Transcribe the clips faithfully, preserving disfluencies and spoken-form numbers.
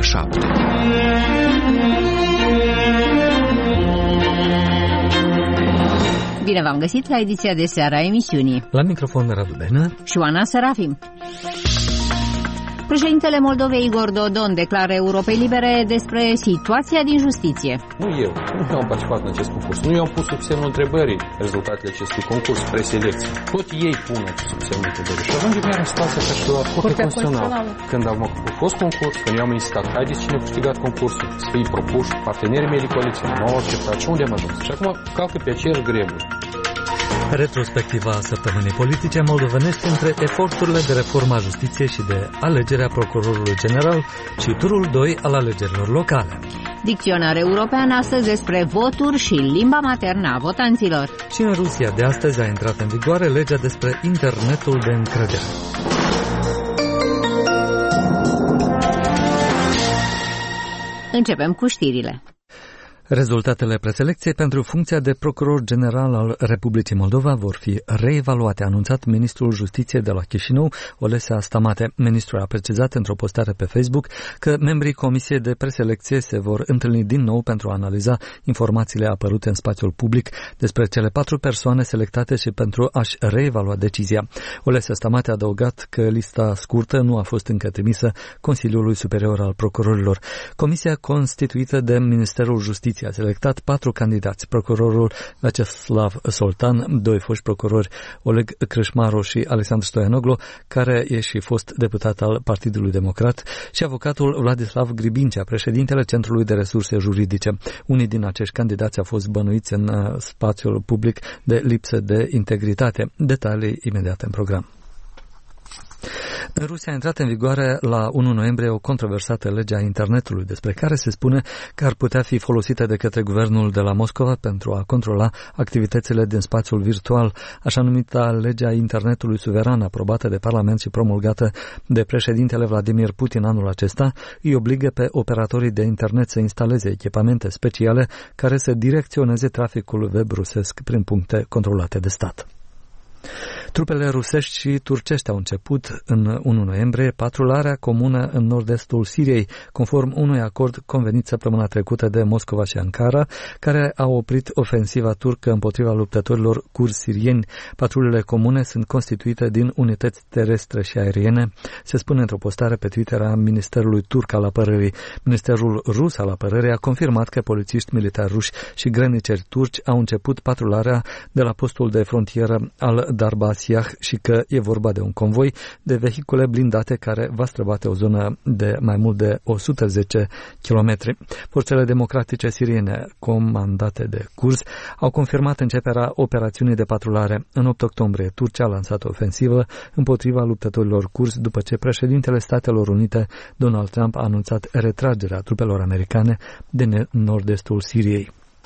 șapte. Bine v-am găsit la ediția de seară a emisiunii. La microfon Radu Benă și Oana Serafim. Președintele Moldovei Igor Dodon declară Europei Libere despre situația din justiție. Nu eu, nu am participat în acest concurs. Nu eu am pus sub semnul întrebării rezultatele acestui concurs preselecție. Tot ei pun acest sub semnul întrebării. Și ajungem iar în situația ca și la Curtea Constituțională. Când am fost concurs, când eu am insistat, haideți cine a câștigat concursul, să fie propuși, partenerii mei de coaliție, nu au acceptat. Și unde am ajuns? Și acum calcă pe aceeași greburi. Retrospectiva săptămânii politice moldovenești între eforturile de reformă a justiției și de alegerea procurorului general și turul doi al alegerilor locale. Dicționar european astăzi despre voturi și limba maternă a votanților. Și în Rusia de astăzi a intrat în vigoare legea despre internetul de încredere. Începem cu știrile. Rezultatele preselecției pentru funcția de procuror general al Republicii Moldova vor fi reevaluate, a anunțat ministrul Justiției de la Chișinău, Olesea Stamate. Ministrul a precizat într-o postare pe Facebook că membrii Comisiei de Preselecție se vor întâlni din nou pentru a analiza informațiile apărute în spațiul public despre cele patru persoane selectate și pentru a-și reevalua decizia. Olesea Stamate a adăugat că lista scurtă nu a fost încă trimisă Consiliului Superior al Procurorilor. Comisia constituită de Ministerul Justiției a selectat patru candidați, procurorul Vyacheslav Soltan, doi foști procurori, Oleg Crâșmaru și Alexandru Stoianoglu, care e și fost deputat al Partidului Democrat, și avocatul Vladislav Gribincea, președintele Centrului de Resurse Juridice. Unii din acești candidați au fost bănuiți în spațiul public de lipsă de integritate. Detalii imediat în program. În Rusia a intrat în vigoare la unu noiembrie o controversată lege a internetului, despre care se spune că ar putea fi folosită de către guvernul de la Moscova pentru a controla activitățile din spațiul virtual. Așa numita legea internetului suveran, aprobată de Parlament și promulgată de președintele Vladimir Putin anul acesta, îi obligă pe operatorii de internet să instaleze echipamente speciale care să direcționeze traficul web rusesc prin puncte controlate de stat. Trupele rusești și turcești au început în unu noiembrie patrularea comună în nord-estul Siriei, conform unui acord convenit săptămâna trecută de Moscova și Ankara, care a oprit ofensiva turcă împotriva luptătorilor kurzi sirieni. Patrulele comune sunt constituite din unități terestre și aeriene, se spune într-o postare pe Twitter a Ministerului Turc al Apărării. Ministerul rus al Apărării a confirmat că polițiști militari ruși și grăniceri turci au început patrularea de la postul de frontieră al Darbas și că e vorba de un convoi de vehicule blindate care va străbate o zonă de mai mult de o sută zece kilometri. Forțele democratice siriene, comandate de kurzi, au confirmat începerea operațiunii de patrulare. În opt octombrie, Turcia a lansat o ofensivă împotriva luptătorilor kurzi după ce președintele Statelor Unite, Donald Trump, a anunțat retragerea trupelor americane din nord-estul Siriei.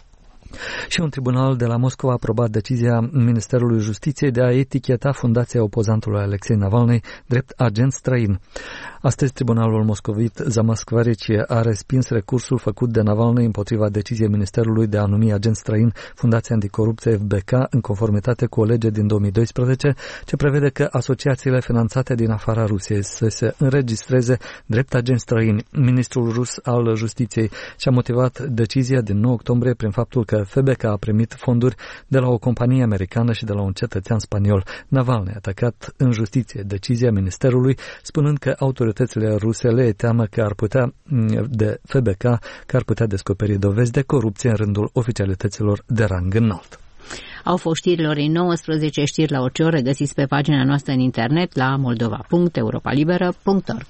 Și un tribunal de la Moscova a aprobat decizia Ministerului Justiției de a eticheta fundația opozantului Alexei Navalny drept agent străin. Astăzi, tribunalul moscovit Zamoskvaricie a respins recursul făcut de Navalny împotriva deciziei Ministerului de a numi agent străin Fundația Anticorupție F B K, în conformitate cu o lege din două mii doisprezece, ce prevede că asociațiile finanțate din afara Rusiei să se înregistreze drept agenți străini. Ministrul rus al Justiției și-a motivat decizia din nouă octombrie prin faptul că F B K a primit fonduri de la o companie americană și de la un cetățean spaniol. Navalny a atacat în justiție decizia Ministerului, spunând că autoritățile ruse le e teamă că ar putea, de F B K, că ar putea descoperi dovezi de corupție în rândul oficialităților de rang înalt. Au fost știrile orei nouăsprezece, știri la orice oră, găsiți pe pagina noastră în internet la moldova punct europa liberă punct org.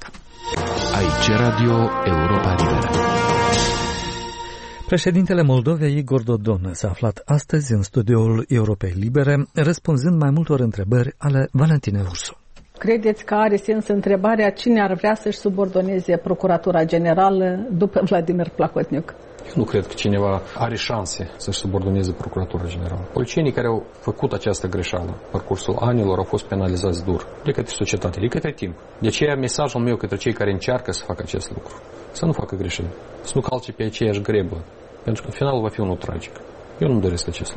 Aici Radio Europa Liberă. Președintele Moldovei Igor Dodon s-a aflat astăzi în studioul Europei Libere, răspunzând mai multor întrebări ale Valentinei Ursu. Credeți că are sens întrebarea cine ar vrea să-și subordoneze Procuratura Generală după Vladimir Plahotniuc? Eu nu cred că cineva are șanse să-și subordoneze Procuratura Generală. Polițienii care au făcut această greșeală parcursul anilor au fost penalizați dur de către societate, de către timp. De aceea mesajul meu către cei care încearcă să facă acest lucru: să nu facă greșeli, să nu calce pe aceeași grebă, pentru că în final va fi unul tragic. Eu nu doresc acest lucru.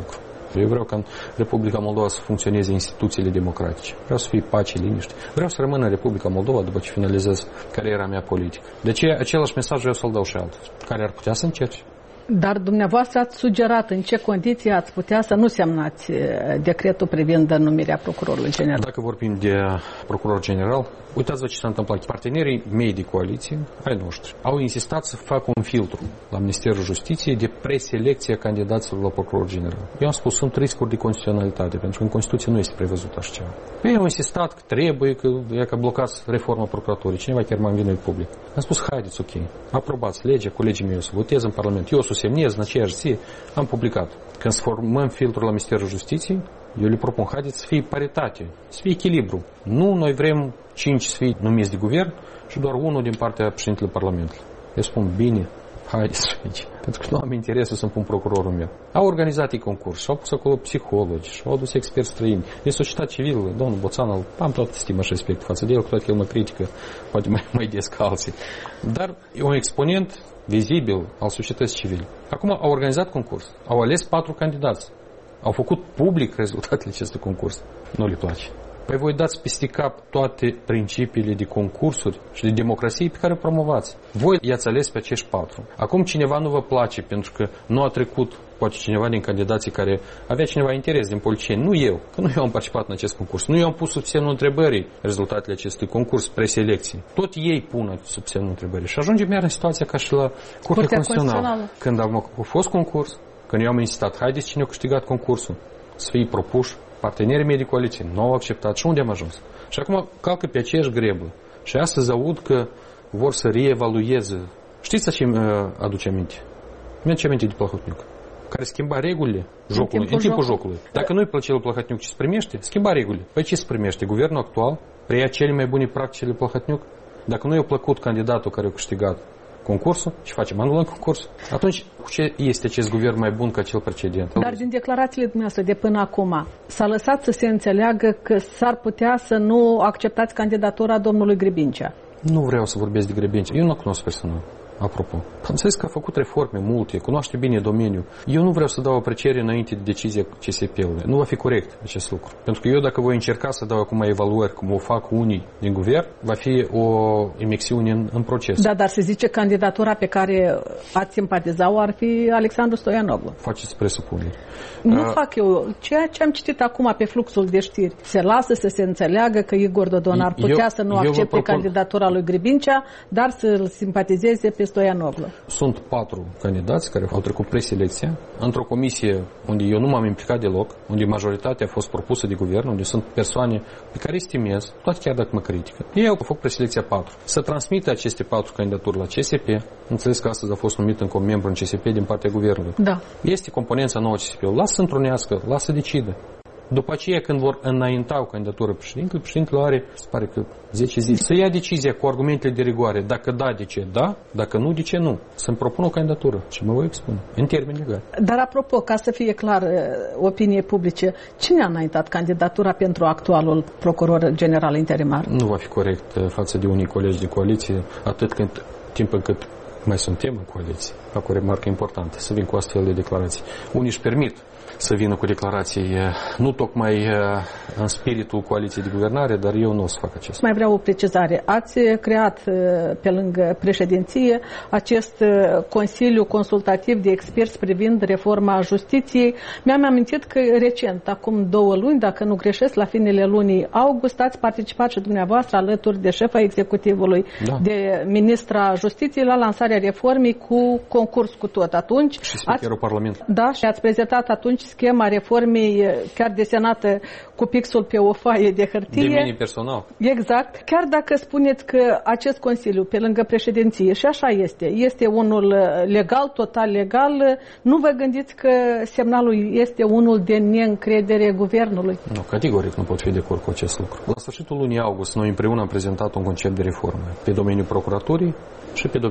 Eu vreau ca în Republica Moldova să funcționeze instituțiile democratice. Vreau să fie pace, liniște. Vreau să rămân în Republica Moldova după ce finalizez cariera mea politică. De ce același mesaj vreau să-l dau și altul, care ar putea să încerce. Dar dumneavoastră ați sugerat în ce condiții ați putea să nu semnați decretul privind numirea procurorului general. Dacă vorbim de procuror general, uitați-vă ce s-a întâmplat. Partenerii mei de coaliție, ai noștri, au insistat să facă un filtru la Ministerul Justiției de preselecție a candidaților la procuror general. Eu am spus, sunt riscuri de constituționalitate, pentru că în Constituție nu este prevăzut așa ceva. Ei au insistat că trebuie, că e că blocați reforma procuraturii. Cineva chiar m-a învinuit public. Am spus, haideți, ok, aprobați legea, colegii mei o să votez în Parlament. Eu o să semnez în aceeași zi, am publicat. Când să formăm filtrul la Ministerul Justiției, eu le propun, haideți să fie paritate, să fie echilibru. Nu noi vrem cinci să fie numiți de guvern și doar unul din partea președintelui Parlamentului. Eu spun, bine, haideți să aici. Pentru că nu am interesul să-mi pun procurorul meu. Au organizat ei concurs și au pus acolo psihologi și au adus experți străini. E societate civilă, domnul Boțan, am toată stima și respect față de el, cu toate că el mă critică, poate mai, mai des ca alții. Dar e un exponent vizibil al societății civile. Acum au organizat concurs, au ales patru candidați, au făcut public rezultatele acestui concurs. Nu le place. Păi voi dați peste cap toate principiile de concursuri și de democrație pe care o promovați. Voi i-ați ales pe acești patru. Acum cineva nu vă place pentru că nu a trecut, poate cineva din candidații care avea cineva interes din politicieni, nu eu, că nu eu am participat în acest concurs, nu eu am pus sub semnul întrebării rezultatele acestui concurs preselecție. Tot ei pun sub semnul întrebării și ajungem iar în situația ca și la Curtea Constituțională. Când am fost concurs, când eu am insistat, haideți cine a câștigat concursul, să fie propuși, partenerii mei de coaliție nu au acceptat și unde am ajuns. Și acum calcă pe aceeași grebă. Și astăzi aud că vor să reevalueze. Știți ce îmi aduce aminte? Mi-aduce aminte de Plahotniuc, care schimba regulile jocului, în timpul, în timpul jocului. Dacă nu-i plăcea lui Plahotniuc ce se primește, schimba regulile. Păi ce se primește? Guvernul actual preia cele mai bune practici lui Plahotniuc. Dacă nu i-a plăcut candidatul care a câștigat concursul și facem anulăm concursul, atunci cu ce este acest guvern mai bun ca cel precedent? Dar din declarațiile dumneavoastră de până acum s-a lăsat să se înțeleagă că s-ar putea să nu acceptați candidatura domnului Grebincea. Nu vreau să vorbesc de Grebincea. Eu nu cunosc personal. Apropo, am înțeles că a făcut reforme multe, cunoaște bine domeniul. Eu nu vreau să dau apreciere înainte de decizia C S P-ului. Nu va fi corect acest lucru. Pentru că eu dacă voi încerca să dau acum evaluări, cum o fac unii din guvern, va fi o imexiune în, în proces. Da, dar se zice candidatura pe care ați simpatiza-o ar fi Alexandru Stoianoglu. Faceți presupuneri. Nu uh, fac eu. Ceea ce am citit acum pe fluxul de știri. Se lasă să se înțeleagă că Igor Dodon ar putea eu, să nu accepte propun... candidatura lui Grebincea, dar să-l simpatizeze pe Stoianoglu. Sunt patru candidați care au trecut preselecția într-o comisie unde eu nu m-am implicat deloc, unde majoritatea a fost propusă de guvern, unde sunt persoane pe care îi stimez, toate chiar dacă mă critică. Ei au făcut preselecția patru. Să transmită aceste patru candidaturi la C S P. Înțeles că astăzi a fost numit încă un membru în C S P din partea guvernului. Da. Este componența nouă C S P-ului. Lasă să întrunească, lasă să decidă. După aceea, când vor înainta o candidatură președintele, președintele are, se pare că zece zile, să ia decizia cu argumentele de rigoare. Dacă da, de ce da, dacă nu, de ce nu. Să-mi propun o candidatură și mă voi expune, în termeni legali. Dar apropo, ca să fie clar opinie publice, cine a înaintat candidatura pentru actualul procuror general interimar? Nu va fi corect față de unii colegi de coaliție, atât când, timp încât mai suntem în coaliție. Fac o remarcă importantă, să vin cu astfel de declarații. Unii își permit să vină cu declarații nu tocmai în spiritul coaliției de guvernare, dar eu nu o să fac acest. Mai vreau o precizare. Ați creat pe lângă președinție acest Consiliu Consultativ de Experți privind reforma justiției. Mi-am amintit că recent, acum două luni, dacă nu greșesc, la finele lunii august, ați participat și dumneavoastră alături de șefa executivului, da, de ministra justiției la lansarea reformei cu concurs cu tot. Atunci și speakerul Parlamentului. Da, și ați prezentat atunci schema reformei chiar desenată cu pixul pe o foaie de hârtie. De mine personal. Exact. Chiar dacă spuneți că acest Consiliu, pe lângă președinție, și așa este, este unul legal, total legal, nu vă gândiți că semnalul este unul de neîncredere guvernului? Nu, categoric nu pot fi de acord cu acest lucru. La sfârșitul lunii august, noi împreună am prezentat un concept de reformă pe domeniul procuraturii și pe domeniul justiției.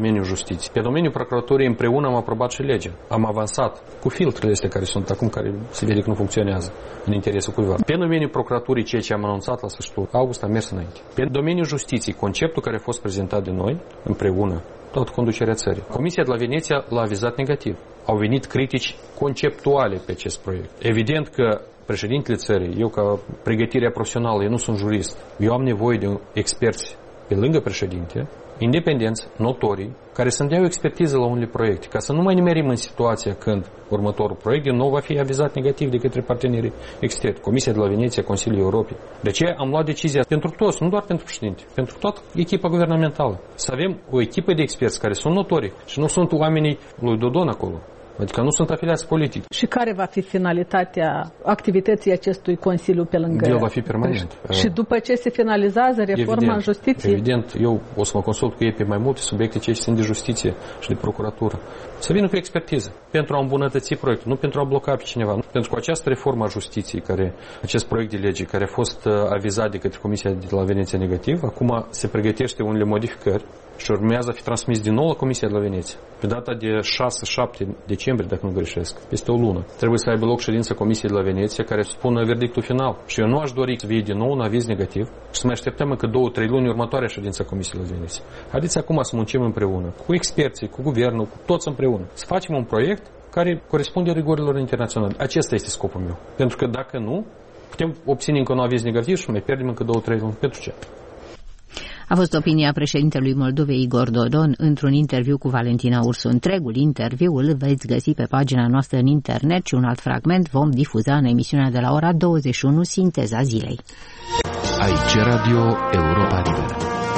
justiție. Pe domeniul procuraturii împreună am aprobat și legea. Am avansat cu filtrele astea care sunt acum, care se vede că nu funcționează în interesul cuiva. Pe domeniul procuraturii, ceea ce am anunțat la sfârșitul august, am mers înainte. Pe domeniul justiției, conceptul care a fost prezentat de noi, împreună, tot conducerea țării. Comisia de la Veneția l-a avizat negativ. Au venit critici conceptuale pe acest proiect. Evident că președintele țării, eu ca pregătirea profesională, eu nu sunt jurist, eu am nevoie de experți pe lângă președinte, independenți, notorii, care să-mi dea o expertiză la unele proiecte, ca să nu mai nimerim în situația când următorul proiect din nou va fi avizat negativ de către partenerii externi, Comisia de la Veneția, Consiliul Europei. De aceea am luat decizia pentru toți, nu doar pentru președinte, pentru toată echipa guvernamentală, să avem o echipă de experți care sunt notori și nu sunt oamenii lui Dodon acolo. Adică nu sunt afiliați politic. Și care va fi finalitatea activității acestui Consiliu pe lângă... El va fi permanent. Și după ce se finalizează reforma evident, în justiție? Evident. Eu o să mă consult cu ei pe mai multe subiecte ce țin de justiție și de procuratură. Să vină cu expertiză pentru a îmbunătăți proiectul, nu pentru a bloca pe cineva. Pentru că această reformă a justiției, care, acest proiect de lege care a fost avizat de către Comisia de la Veneția negativ, acum se pregătește unele modificări și urmează a fi transmis din nou la Comisia de la Veneția. Pe data de șase șapte decembrie, dacă nu greșesc, peste o lună, trebuie să aibă loc ședința Comisiei de la Veneția care să spună verdictul final. Și eu nu aș dori să vie din nou un aviz negativ și să mai așteptăm încă două, trei luni următoarea ședința Comisiei de la Veneția. Haideți acum să muncim împreună, cu experții, cu guvernul, cu toți împreună. Să facem un proiect care corespunde rigorilor internaționale. Acesta este scopul meu. Pentru că dacă nu, putem obține încă un aviz negativ și mai pierdem încă două, trei luni. Pentru ce? A fost opinia președintelui Moldovei Igor Dodon într-un interviu cu Valentina Ursu. Întregul interviu îl veți găsi pe pagina noastră în internet și un alt fragment vom difuza în emisiunea de la ora douăzeci și unu, Sinteza zilei. Aici Radio Europa Liberă.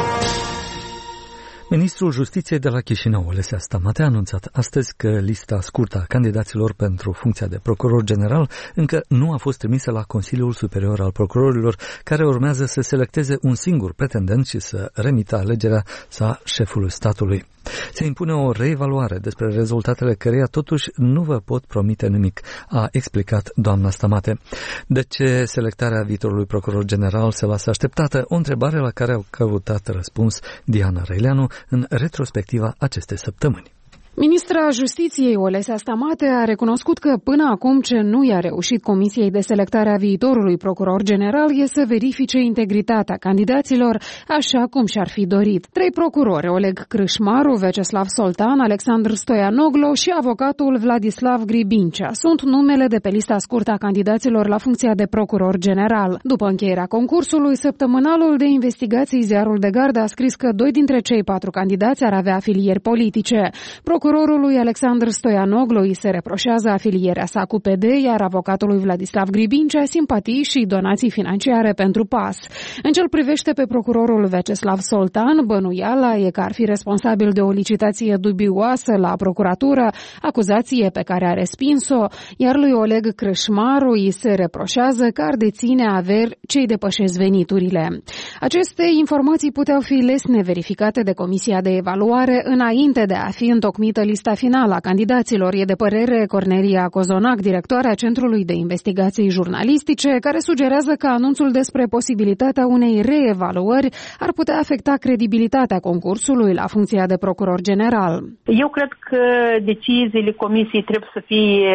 Ministrul Justiției de la Chișinău, Olesea Stamate, a anunțat astăzi că lista scurtă a candidaților pentru funcția de procuror general încă nu a fost trimisă la Consiliul Superior al Procurorilor, care urmează să selecteze un singur pretendent și să remită alegerea sa șefului statului. Se impune o reevaluare despre rezultatele căreia totuși nu vă pot promite nimic, a explicat doamna Stamate. De ce selectarea viitorului procuror general se lasă așteptată? O întrebare la care au căutat răspuns Diana Răileanu în retrospectiva acestei săptămâni. Ministra Justiției Olesea Stamate a recunoscut că până acum ce nu i-a reușit Comisiei de selectare a viitorului procuror general e să verifice integritatea candidaților așa cum și-ar fi dorit. Trei procurori, Oleg Crâșmaru, Veceslav Soltan, Alexandru Stoianoglu și avocatul Vladislav Gribincea sunt numele de pe lista scurtă a candidaților la funcția de procuror general. După încheierea concursului, săptămânalul de investigații Ziarul de Gardă a scris că doi dintre cei patru candidați ar avea afilieri politice. Procurorului Alexandru Stoianoglu îi se reproșează afilierea sa cu P D, iar avocatului Vladislav Gribincea simpatii și donații financiare pentru P A S. În ce-l privește pe procurorul Veceslav Soltan, bănuiala e că ar fi responsabil de o licitație dubioasă la procuratură, acuzație pe care a respins-o, iar lui Oleg Crâșmaru îi se reproșează că ar deține averi ce-i depășesc veniturile. Aceste informații puteau fi lesne verificate de Comisia de Evaluare înainte de a fi întocmită lista finală a candidaților, e de părere Cornelia Cozonac, directoarea Centrului de Investigații Jurnalistice, care sugerează că anunțul despre posibilitatea unei reevaluări ar putea afecta credibilitatea concursului la funcția de procuror general. Eu cred că deciziile Comisiei trebuie să fie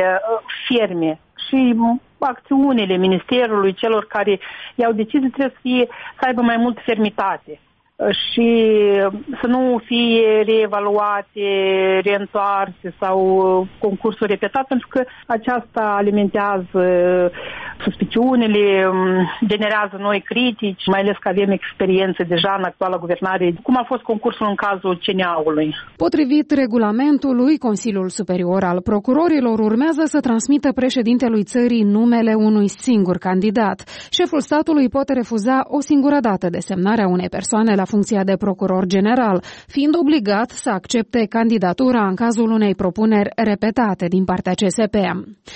ferme și acțiunile Ministerului, celor care iau decizii, trebuie să, fie, să aibă mai multă fermitate și să nu fie reevaluate, reîntoarse sau concursuri repetate, pentru că aceasta alimentează suspiciunile, generează noi critici, mai ales că avem experiențe deja în actuala guvernare, cum a fost concursul în cazul C N A-ului. Potrivit regulamentului, Consiliul Superior al Procurorilor urmează să transmită președintelui țării numele unui singur candidat. Șeful statului poate refuza o singură dată desemnarea unei persoane la funcția de procuror general, fiind obligat să accepte candidatura în cazul unei propuneri repetate din partea C S P.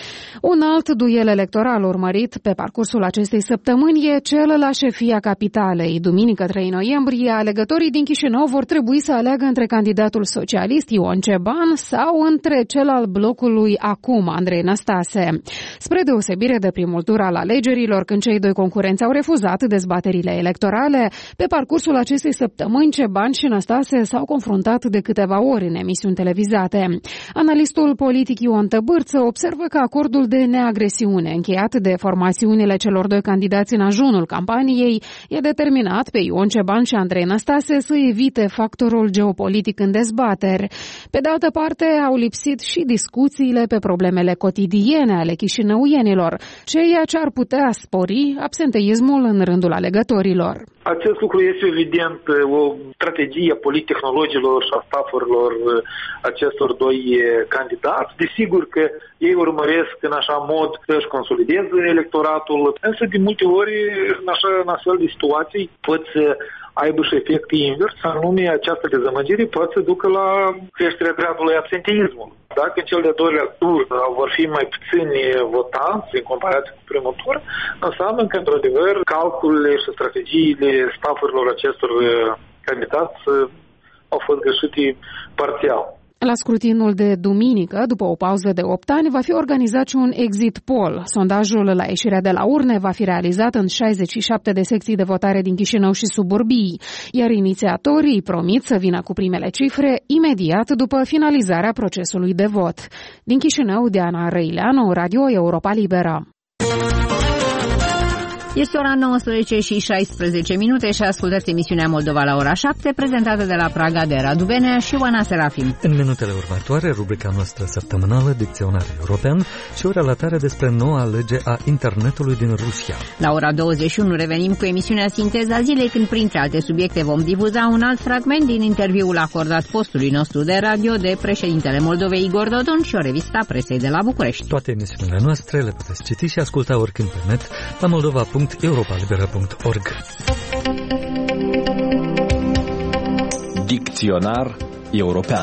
Un alt duel electoral urmărit pe parcursul acestei săptămâni e cel la șefia capitalei. Duminică trei noiembrie, alegătorii din Chișinău vor trebui să aleagă între candidatul socialist Ion Ceban sau între cel al blocului Acum, Andrei Năstase. Spre deosebire de primul tur al alegerilor, când cei doi concurenți au refuzat dezbaterile electorale, pe parcursul acestei acestei săptămâni Ceban și Năstase s-au confruntat de câteva ori în emisiuni televizate. Analistul politic Ion Tăbârță observă că acordul de neagresiune încheiat de formațiunile celor doi candidați în ajunul campaniei e determinat pe Ion Ceban și Andrei Năstase să evite factorul geopolitic în dezbateri. Pe de altă parte, au lipsit și discuțiile pe problemele cotidiene ale chișinăuienilor, ceea ce ar putea spori absenteismul în rândul alegătorilor. Acest lucru este evident o strategie a polittehnologilor și a staffurilor acestor doi candidați. Desigur că ei urmăresc în așa mod să-și consolideze electoratul, însă de multe ori în așa în astfel de situații pot să aibă și efect invers, anume această dezamăgire poate să ducă la creșterea gradului absenteismului. Dacă în cel de-al doilea tur vor fi mai puțini votanți în comparație cu primul tur, înseamnă că, într-adevăr, calculele și strategiile staffurilor acestor candidați au fost greșite parțial. La scrutinul de duminică, după o pauză de opt ani, va fi organizat și un exit poll. Sondajul la ieșirea de la urne va fi realizat în șaizeci și șapte de secții de votare din Chișinău și suburbii, iar inițiatorii promit să vină cu primele cifre imediat după finalizarea procesului de vot. Din Chișinău, Diana Răileanu, Radio Europa Liberă. Este ora nouăsprezece și șaisprezece minute și ascultați emisiunea Moldova la ora șapte, prezentată de la Praga de Radu Benea și Oana Serafim. În minutele următoare, rubrica noastră săptămânală, Dicționar European și o relatare despre noua lege a internetului din Rusia. La ora douăzeci și unu revenim cu emisiunea Sinteza Zilei, când printre alte subiecte vom difuza un alt fragment din interviul acordat postului nostru de radio de președintele Moldovei Igor Dodon și o revistă a presei de la București. Toate emisiunile noastre le puteți citi și asculta oricând pe net la moldova punct europa liberă punct org. Dicționar European.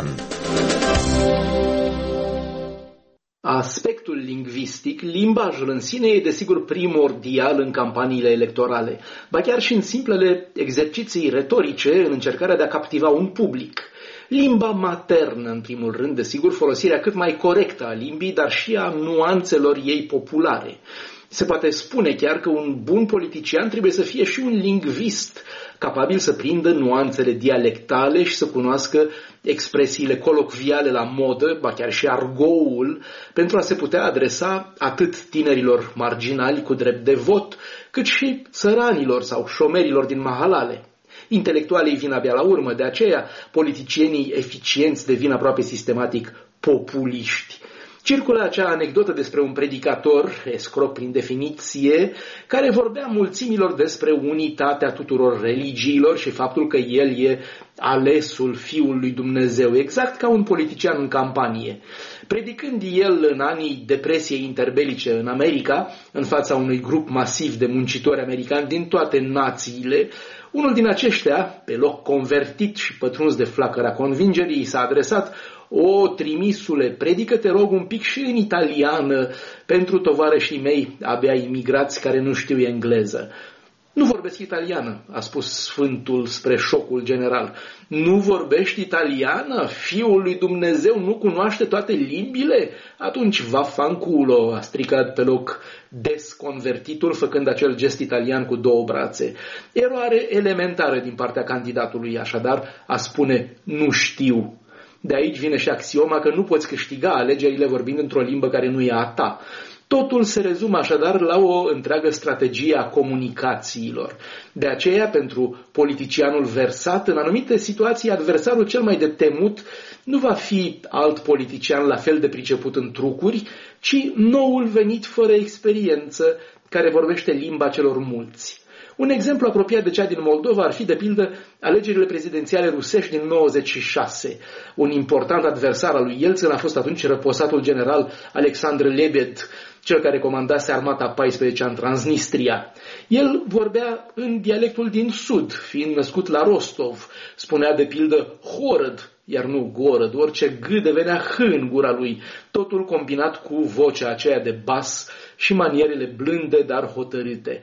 Aspectul lingvistic, limbajul în sine e desigur primordial în campaniile electorale, ba chiar și în simplele exerciții retorice în încercarea de a captiva un public. Limba maternă, în primul rând, desigur, folosirea cât mai corectă a limbii, dar și a nuanțelor ei populare. Se poate spune chiar că un bun politician trebuie să fie și un lingvist, capabil să prindă nuanțele dialectale și să cunoască expresiile colocviale la modă, ba chiar și argoul, pentru a se putea adresa atât tinerilor marginali cu drept de vot, cât și săranilor sau șomerilor din mahalale. Intelectualii vin abia la urmă, de aceea politicienii eficienți devin aproape sistematic populiști. Circulă acea anecdotă despre un predicator, escroc prin definiție, care vorbea mulțimilor despre unitatea tuturor religiilor și faptul că el e alesul Fiul lui Dumnezeu, exact ca un politician în campanie. Predicând el în anii depresiei interbelice în America, în fața unui grup masiv de muncitori americani din toate națiile, unul din aceștia, pe loc convertit și pătruns de flacăra convingerii, s-a adresat: "O, trimisule, predică, te rog, un pic și în italiană pentru tovarășii mei abia imigrați care nu știu engleză." "Nu vorbesc italiană," a spus Sfântul spre șocul general. "Nu vorbești italiană? Fiul lui Dumnezeu nu cunoaște toate limbile? Atunci vaffanculo," a stricat pe loc desconvertitul, făcând acel gest italian cu două brațe. Eroare elementară din partea candidatului, așadar, a spune "nu știu". De aici vine și axioma că nu poți câștiga alegerile vorbind într-o limbă care nu e a ta. Totul se rezumă așadar la o întreagă strategie a comunicațiilor. De aceea, pentru politicianul versat, în anumite situații, adversarul cel mai de temut nu va fi alt politician la fel de priceput în trucuri, ci noul venit fără experiență, care vorbește limba celor mulți. Un exemplu apropiat de cea din Moldova ar fi, de pildă, alegerile prezidențiale rusești din nouăzeci și șase. Un important adversar al lui Yeltsin a fost atunci răposatul general Alexandru Lebed, cel care comandase armata a paisprezecea în Transnistria. El vorbea în dialectul din sud, fiind născut la Rostov. Spunea, de pildă, horăd, iar nu gorăd, orice g devenea h în gura lui, totul combinat cu vocea aceea de bas și manierele blânde, dar hotărâte.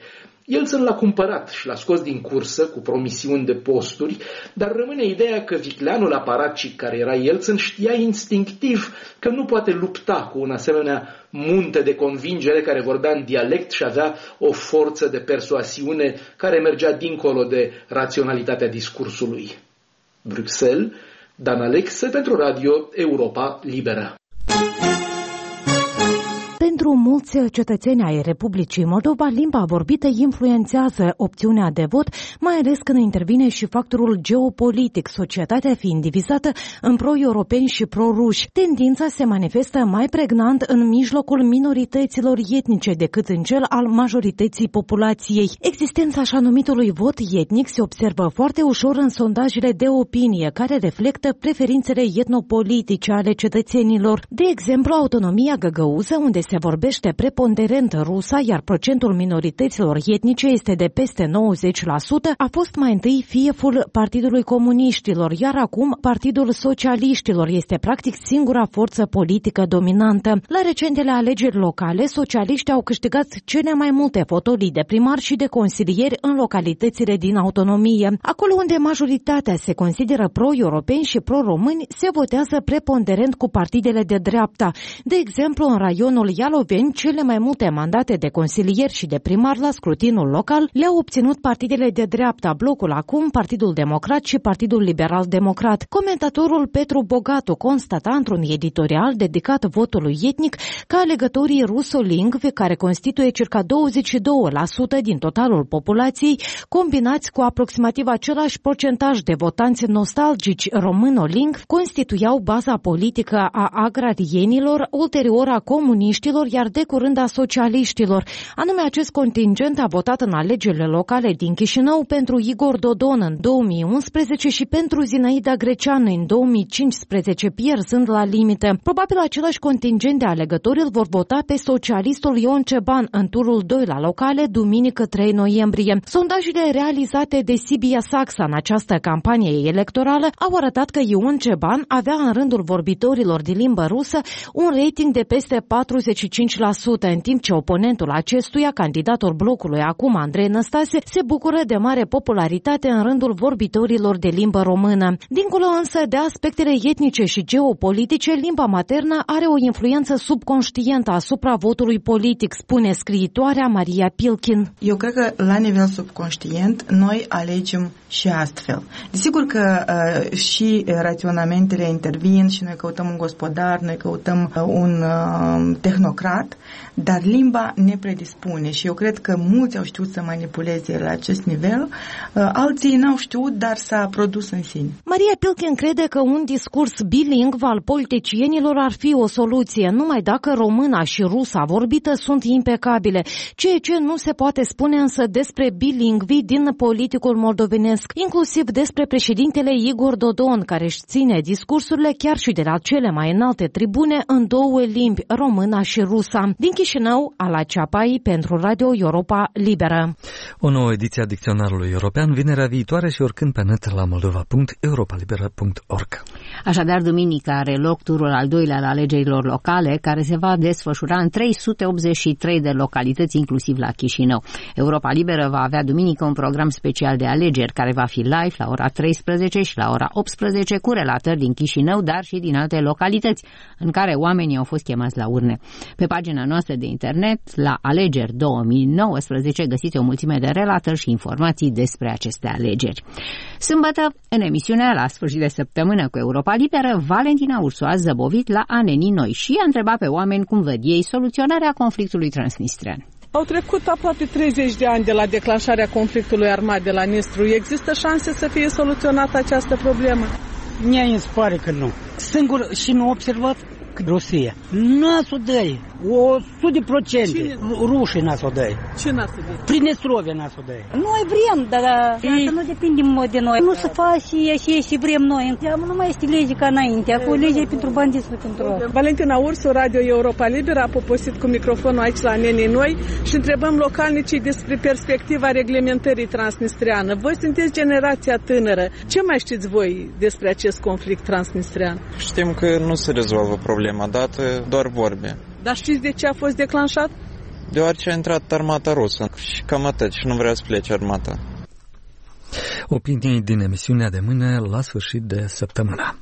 Yeltsin l-a cumpărat și l-a scos din cursă cu promisiuni de posturi, dar rămâne ideea că vicleanul aparacic care era Yeltsin știa instinctiv că nu poate lupta cu un asemenea munte de convingere care vorbea în dialect și avea o forță de persoasiune care mergea dincolo de raționalitatea discursului. Bruxelles, Dan Alexe pentru Radio Europa Liberă. Pentru mulți cetățeni ai Republicii Moldova, limba vorbită influențează opțiunea de vot, mai ales când intervine și factorul geopolitic, societatea fiind divizată în pro-europeni și pro-ruși. Tendința se manifestă mai pregnant în mijlocul minorităților etnice decât în cel al majorității populației. Existența așa numitului vot etnic se observă foarte ușor în sondajele de opinie, care reflectă preferințele etnopolitice ale cetățenilor. De exemplu, autonomia găgăuză, unde se vorbește preponderent rusa, iar procentul minorităților etnice este de peste nouăzeci la sută, a fost mai întâi fieful Partidului Comuniștilor, iar acum Partidul Socialiștilor este practic singura forță politică dominantă. La recentele alegeri locale, socialiștii au câștigat cele mai multe fotolii de primar și de consilieri în localitățile din autonomie. Acolo unde majoritatea se consideră pro-europeni și pro-români, se votează preponderent cu partidele de dreapta. De exemplu, în raionul Ialoveni, cele mai multe mandate de consilier și de primar la scrutinul local le-au obținut partidele de dreapta, Blocul Acum, Partidul Democrat și Partidul Liberal-Democrat. Comentatorul Petru Bogatu constata într-un editorial dedicat votului etnic că alegătorii rusolingvi, care constituie circa douăzeci și doi la sută din totalul populației, combinați cu aproximativ același procentaj de votanți nostalgici românolingvi, constituiau baza politică a agrarienilor, ulterior a comuniștilor, iar de curând a socialiștilor. Anume, acest contingent a votat în alegerile locale din Chișinău pentru Igor Dodon în două mii unsprezece și pentru Zinaida Greceanu în două mii cincisprezece, pierzând la limită. Probabil același contingent de alegători îl vor vota pe socialistul Ion Ceban în turul doi la locale, duminică trei noiembrie. Sondajele realizate de Sibia Saxa în această campanie electorală au arătat că Ion Ceban avea în rândul vorbitorilor de limbă rusă un rating de peste patruzeci și cinci la sută, în timp ce oponentul acestuia, candidatul Blocului Acum, Andrei Năstase, se bucură de mare popularitate în rândul vorbitorilor de limbă română. Dincolo însă de aspectele etnice și geopolitice, limba maternă are o influență subconștientă asupra votului politic, spune scriitoarea Maria Pilkin. Eu cred că la nivel subconștient noi alegem și astfel. Desigur că uh, și raționamentele intervin și noi căutăm un gospodar, noi căutăm uh, un uh, tehnocrat, dar limba ne predispune și eu cred că mulți au știut să manipuleze la acest nivel, uh, alții n-au știut, dar s-a produs în sine. Maria Pilkin crede că un discurs bilingv al politicienilor ar fi o soluție, numai dacă româna și rusa vorbită sunt impecabile, ceea ce nu se poate spune însă despre bilingvii din politicul moldovenesc, inclusiv despre președintele Igor Dodon, care își ține discursurile chiar și de la cele mai înalte tribune în două limbi, româna și rusa. Din Chișinău, Ala Ceapai pentru Radio Europa Liberă. O nouă ediție a Dicționarului European vinerea viitoare și oricând pe net la moldova punct europa liberă punct org. Așadar, duminică are loc turul al doilea al alegerilor locale, care se va desfășura în trei sute optzeci și trei de localități, inclusiv la Chișinău. Europa Liberă va avea duminică un program special de alegeri, care va fi live la ora treisprezece și la ora optsprezece, cu relatări din Chișinău, dar și din alte localități, în care oamenii au fost chemați la urne. Pe pagina noastră de internet, la Alegeri două mii nouăsprezece, găsiți o mulțime de relatări și informații despre aceste alegeri. Sâmbătă, în emisiunea La sfârșit de săptămână cu Europa Liberă, Valentina Ursu a zăbovit la Anenii Noi și a întrebat pe oameni cum văd ei soluționarea conflictului transnistrean. Au trecut aproape treizeci de ani de la declanșarea conflictului armat de la Nistru. Există șanse să fie soluționată această problemă? Mie îmi pare că nu. Singur și nu observat că Rusia n-a să o dăi. O sută de procente. Rușii n-a să o dăi. Ce n-a să dăi? Prinestrovia n-a să o dăi. Noi vrem, dar asta nu depinde de noi. Nu se face și și vrem noi. Nu mai este lege ca înainte. Acum legea pentru bandiți, nu pentru... Valentina Ursu, Radio Europa Liberă, a poposit cu microfonul aici la Anenii Noi și întrebăm localnicii despre perspectiva reglementării transnistreană. Voi sunteți generația tânără. Ce mai știți voi despre acest conflict transnistrean? Știm că nu se rezolvă problema dată, doar vorbe. Dar știți de ce a fost declanșat? Deoarece a intrat armata rusă și cam atât, și nu vrea să plece armata. Opinii din emisiunea de mâine la sfârșit de săptămână.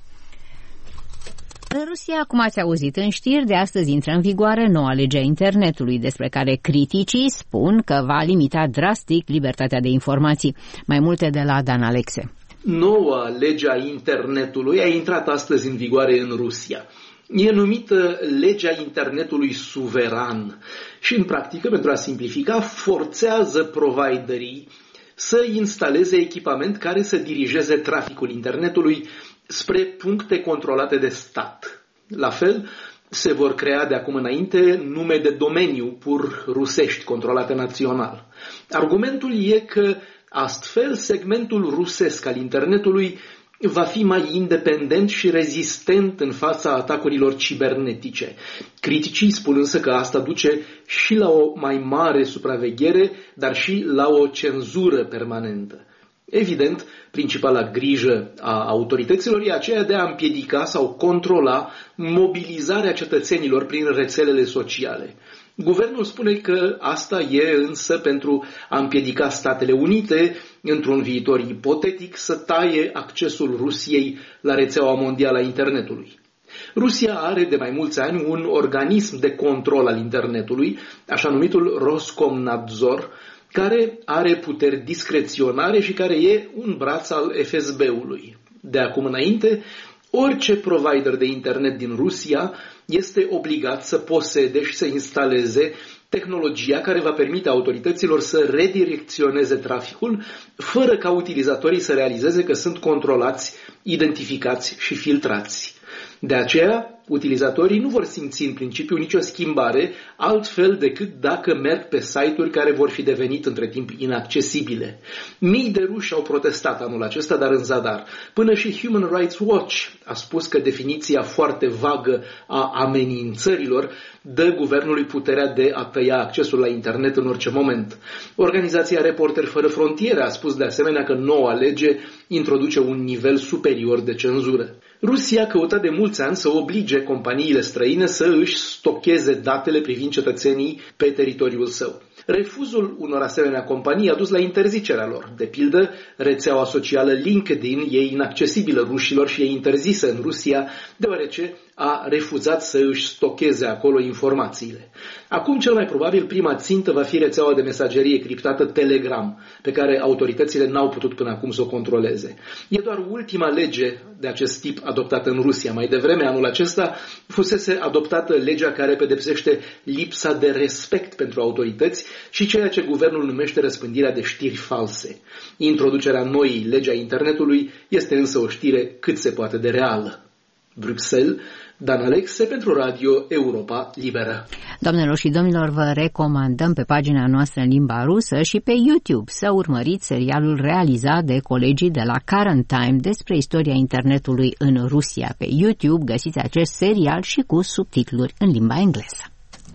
În Rusia, cum ați auzit în știri, de astăzi intră în vigoare noua lege a internetului, despre care criticii spun că va limita drastic libertatea de informații. Mai multe de la Dan Alexe. Noua lege a internetului a intrat astăzi în vigoare în Rusia. E numită legea internetului suveran și, în practică, pentru a simplifica, forțează providerii să instaleze echipament care să dirigeze traficul internetului spre puncte controlate de stat. La fel, se vor crea de acum înainte nume de domeniu pur rusești, controlate național. Argumentul e că astfel segmentul rusesc al internetului va fi mai independent și rezistent în fața atacurilor cibernetice. Criticii spun însă că asta duce și la o mai mare supraveghere, dar și la o cenzură permanentă. Evident, principala grijă a autorităților e aceea de a împiedica sau controla mobilizarea cetățenilor prin rețelele sociale. Guvernul spune că asta e însă pentru a împiedica Statele Unite, într-un viitor ipotetic, să taie accesul Rusiei la rețeaua mondială a internetului. Rusia are de mai mulți ani un organism de control al internetului, așa numitul Roskomnadzor, care are puteri discreționare și care e un braț al F S B-ului. De acum înainte, orice provider de internet din Rusia este obligat să posede și să instaleze tehnologia care va permite autorităților să redirecționeze traficul, fără ca utilizatorii să realizeze că sunt controlați, identificați și filtrați. De aceea, utilizatorii nu vor simți în principiu nicio schimbare, altfel decât dacă merg pe site-uri care vor fi devenit între timp inaccesibile. Mii de ruși au protestat anul acesta, dar în zadar. Până și Human Rights Watch a spus că definiția foarte vagă a amenințărilor dă guvernului puterea de a tăia accesul la internet în orice moment. Organizația Reporteri Fără Frontiere a spus de asemenea că noua lege introduce un nivel superior de cenzură. Rusia căuta de mulți ani să oblige companiile străine să își stocheze datele privind cetățenii pe teritoriul său. Refuzul unor asemenea companii a dus la interzicerea lor. De pildă, rețeaua socială LinkedIn e inaccesibilă rușilor și e interzisă în Rusia, deoarece a refuzat să își stocheze acolo informațiile. Acum, cel mai probabil, prima țintă va fi rețeaua de mesagerie criptată Telegram, pe care autoritățile n-au putut până acum să o controleze. E doar ultima lege de acest tip adoptată în Rusia. Mai devreme, anul acesta, fusese adoptată legea care pedepsește lipsa de respect pentru autorități și ceea ce guvernul numește răspândirea de știri false. Introducerea noii legi a internetului este însă o știre cât se poate de reală. Bruxelles, Dan Alexe pentru Radio Europa Liberă. Doamnelor și domnilor, vă recomandăm pe pagina noastră în limba rusă și pe YouTube să urmăriți serialul realizat de colegii de la Current Time despre istoria internetului în Rusia. Pe YouTube găsiți acest serial și cu subtitluri în limba engleză.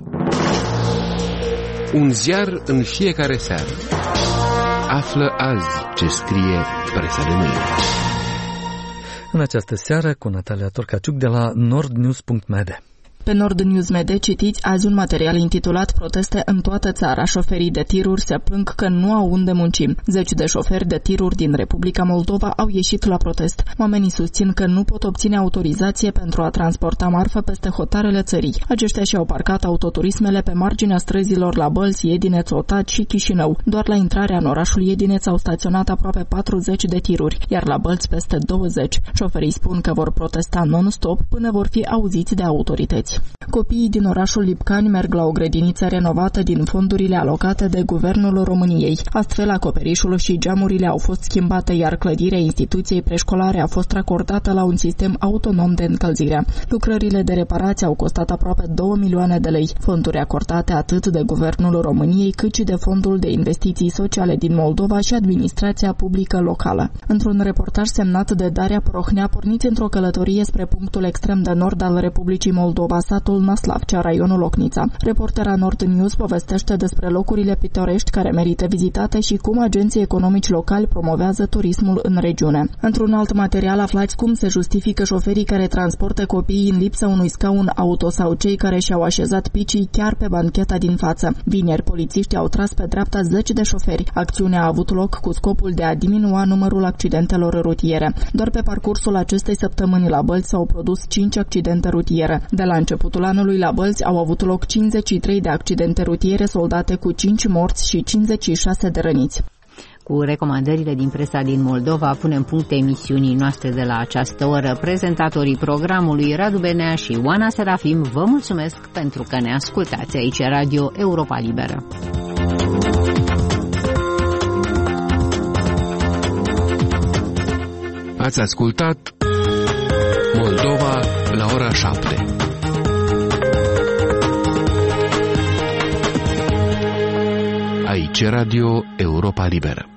Un ziar în fiecare seară. Află azi ce scrie presa de mâine. În această seară cu Natalia Torcaciuc de la nordnews punct m d. Pe Nord News punct m d citiți azi un material intitulat Proteste în toată țara. Șoferii de tiruri se plâng că nu au unde munci. Zeci de șoferi de tiruri din Republica Moldova au ieșit la protest. Oamenii susțin că nu pot obține autorizație pentru a transporta marfă peste hotarele țării. Aceștia și-au parcat autoturismele pe marginea străzilor la Bălți, Iedineț, Otaci și Chișinău. Doar la intrarea în orașul Iedineț au staționat aproape patruzeci de tiruri, iar la Bălți peste douăzeci. Șoferii spun că vor protesta non-stop până vor fi auziți de autorități. Copiii din orașul Lipcani merg la o grădiniță renovată din fondurile alocate de Guvernul României. Astfel, acoperișul și geamurile au fost schimbate, iar clădirea instituției preșcolare a fost racordată la un sistem autonom de încălzire. Lucrările de reparație au costat aproape două milioane de lei, fonduri acordate atât de Guvernul României cât și de Fondul de Investiții Sociale din Moldova și Administrația Publică Locală. Într-un reportaj semnat de Daria Prohnea, porniți într-o călătorie spre punctul extrem de nord al Republicii Moldova, satul Naslavcea, raionul Locnița. Reportera Nord News povestește despre locurile pitorești care merită vizitate și cum agenții economici locali promovează turismul în regiune. Într-un alt material aflați cum se justifică șoferii care transportă copiii în lipsa unui scaun auto sau cei care și-au așezat picii chiar pe bancheta din față. Vineri, polițiștii au tras pe dreapta zece de șoferi. Acțiunea a avut loc cu scopul de a diminua numărul accidentelor rutiere. Doar pe parcursul acestei săptămâni la Bălți s-au produs cinci accidente rutiere. De la începutul anului la Bălți au avut loc cincizeci și trei de accidente rutiere soldate cu cinci morți și cincizeci și șase de răniți. Cu recomandările din presa din Moldova punem punct emisiunii noastre de la această oră. Prezentatorii programului Radu Benea și Oana Serafim vă mulțumesc pentru că ne ascultați. Aici Radio Europa Liberă. Ați ascultat Moldova la ora șapte. Aici Radio Europa Liberă.